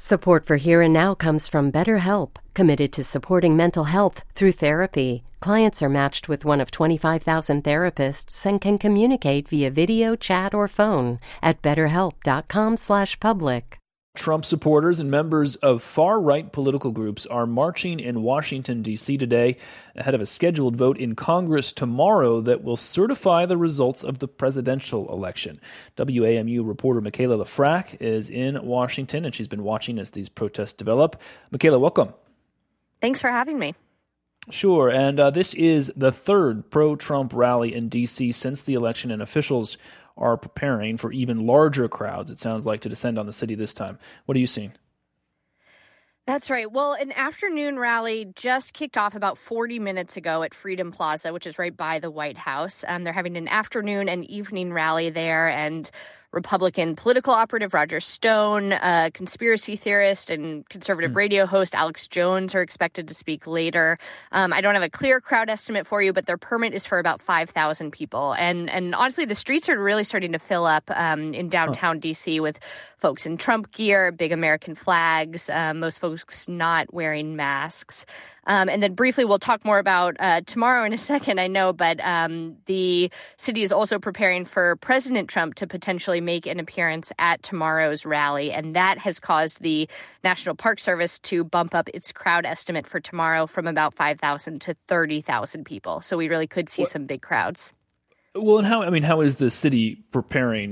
Support for Here and Now comes from BetterHelp, committed to supporting mental health through therapy. Clients are matched with one of 25,000 therapists and can communicate via video, chat, or phone at betterhelp.com/public. Trump supporters and members of far-right political groups are marching in Washington, D.C. today ahead of a scheduled vote in Congress tomorrow that will certify the results of the presidential election. WAMU reporter Michaela LaFrac is in Washington, and she's been watching as these protests develop. Michaela, welcome. Thanks for having me. Sure, and this is the third pro-Trump rally in D.C. since the election, and officials are preparing for even larger crowds, it sounds like, to descend on the city this time. What are you seeing? That's right. Well, an afternoon rally just kicked off about 40 minutes ago at Freedom Plaza, which is right by the White House. They're having an afternoon and evening rally there, and Republican political operative Roger Stone, conspiracy theorist and conservative radio host Alex Jones are expected to speak later. I don't have a clear crowd estimate for you, but their permit is for about 5,000 people. And honestly, the streets are really starting to fill up in downtown D.C. with folks in Trump gear, big American flags, most folks not wearing masks. And then briefly, we'll talk more about tomorrow in a second, I know, but the city is also preparing for President Trump to potentially make an appearance at tomorrow's rally. And that has caused the National Park Service to bump up its crowd estimate for tomorrow from about 5,000 to 30,000 people. So we really could see some big crowds. Well, and how is the city preparing,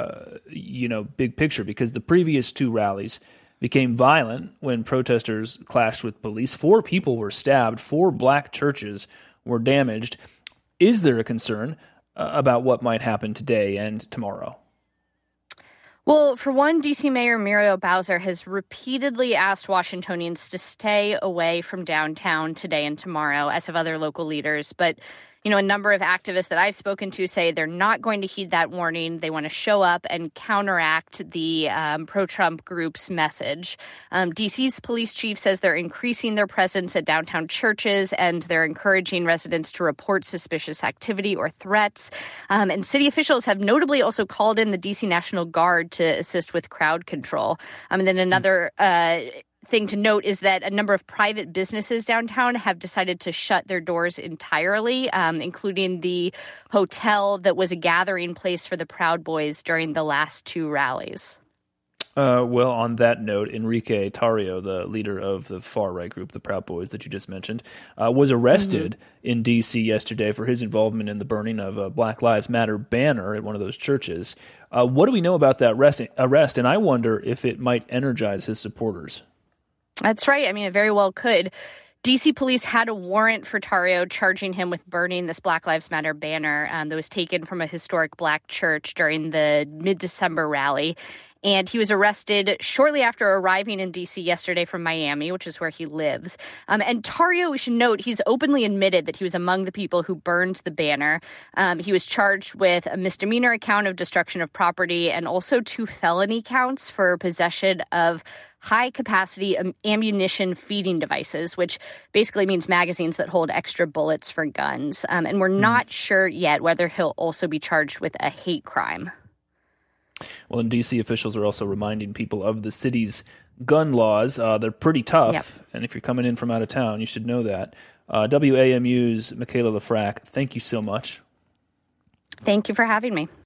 big picture? Because the previous two rallies became violent when protesters clashed with police. 4 people were stabbed. 4 black churches were damaged. Is there a concern about what might happen today and tomorrow? Well, for one, D.C. Mayor Muriel Bowser has repeatedly asked Washingtonians to stay away from downtown today and tomorrow, as have other local leaders. But a number of activists that I've spoken to say they're not going to heed that warning. They want to show up and counteract the pro-Trump group's message. D.C.'s police chief says they're increasing their presence at downtown churches, and they're encouraging residents to report suspicious activity or threats. And city officials have notably also called in the D.C. National Guard to assist with crowd control. And then another thing to note is that a number of private businesses downtown have decided to shut their doors entirely, including the hotel that was a gathering place for the Proud Boys during the last 2 rallies. Well, on that note, Enrique Tarrio, the leader of the far-right group, the Proud Boys that you just mentioned, was arrested in D.C. yesterday for his involvement in the burning of a Black Lives Matter banner at one of those churches. What do we know about that arrest? And I wonder if it might energize his supporters. That's right. I mean, it very well could. D.C. police had a warrant for Tarrio charging him with burning this Black Lives Matter banner that was taken from a historic black church during the mid-December rally. And he was arrested shortly after arriving in D.C. yesterday from Miami, which is where he lives. And Tarrio, we should note, he's openly admitted that he was among the people who burned the banner. He was charged with a misdemeanor count of destruction of property and also 2 felony counts for possession of high-capacity ammunition feeding devices, which basically means magazines that hold extra bullets for guns. And we're not sure yet whether he'll also be charged with a hate crime. Well, and D.C. officials are also reminding people of the city's gun laws. They're pretty tough, and if you're coming in from out of town, you should know that. WAMU's Michaela LaFrac, thank you so much. Thank you for having me.